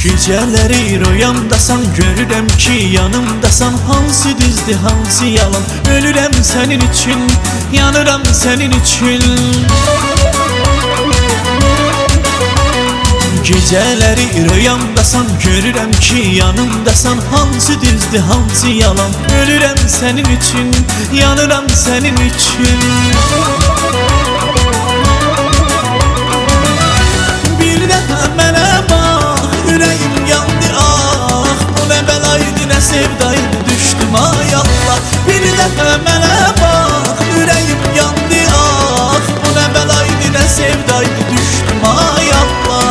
Gecələri rüyamdasan, görürəm ki yanımdasan. Hansı düzdür, hansı yalan? Ölürəm sənin üçün, yanıram sənin üçün. Gecələri rüyamdasan, görürəm ki yanımdasan. Hansı düzdür, hansı yalan? Ölürəm sənin üçün, yanıram sənin üçün. Bir dəfə mənə bax, ürəyim yandı ah. Bu nə bəlaydı, nə sevdaydı, düşdüm ay Allah. Bir dəfə mənə bax, ürəyim yandı ah. Bu nə bəlaydı, nə sevdaydı, düşdüm ay Allah.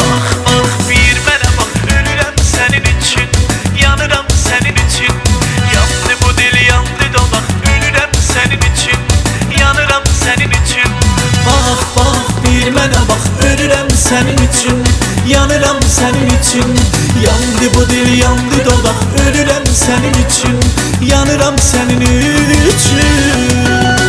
Sənin üçün, yanıram sənin üçün. Yandı bu dil, yandı dodaq. Ölürəm sənin üçün, yanıram sənin üçün.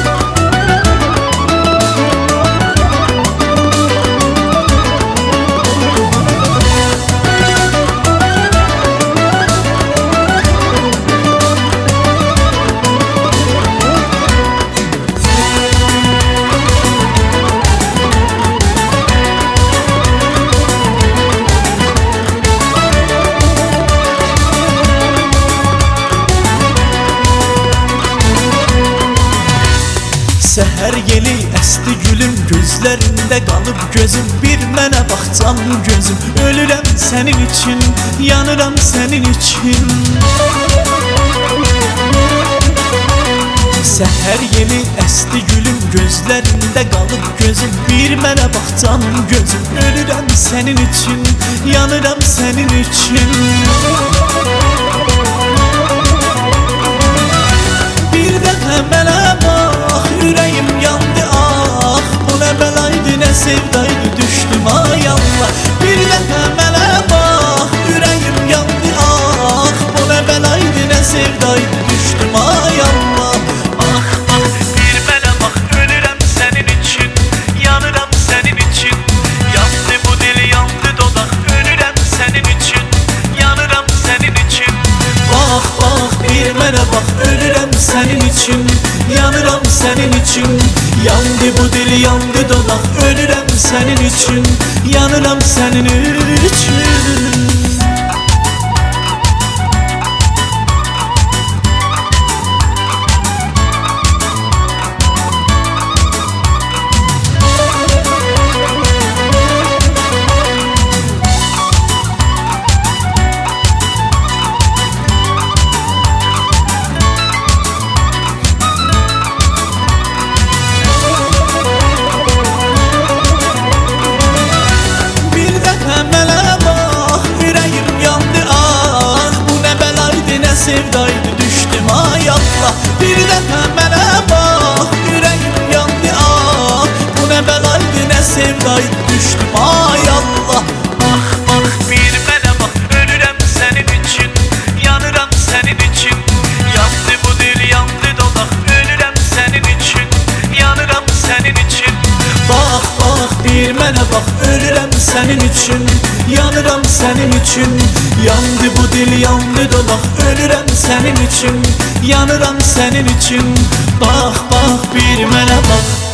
Səhər yeli əsti gülüm, gözlərində qalıb gözüm. Bir mənə bax canım gözüm, ölürəm sənin üçün, yanıram sənin üçün. Səhər yeli əsti gülüm, gözlərində qalıb gözüm. Bir mənə bax canım gözüm, ölürəm sənin üçün, yanıram sənin üçün. Bir dəfə mənə bax, ürəyim yandı ah. Bu nə bəlaydı, nə sevdaydı, düşdüm ay Allah. Bir dəfə mənə bax, ürəyim yandı ah. Bu nə bəlaydı, nə sevdaydı, düşdüm ay Allah. Bax, bax, bir mənə bax, ölürəm sənin üçün, yanıram sənin üçün. Yandı bu dil, yandı dodaq, ölürəm sənin üçün, yanıram sənin üçün. Bax, bax, bir mənə bax, ölürəm sənin üçün, yanıram sənin üçün. Yandı bu dil, yandı dodaq. Ölürəm sənin üçün, yanıram sənin üçün. Sevdaydı, düşdüm ay Allah. Bir dəfə mənə bax, ürəyim yandı ah. Bu nə bəlaydı, nə sevdaydı, düşdüm ay Allah. Bax, bax, bir mənə bax, ölürəm sənin üçün, yanıram sənin üçün. Yandı bu dil, yandı dodaq, ölürəm sənin üçün, yanıram sənin üçün. Bax, bax, bir mənə bax, ölürəm sənin üçün, yanıram sənin üçün. Yandı bu dil, yandı dodaq. Ölürəm sənin üçün, yanıram sənin üçün. Bax, bax, bir mənə bax.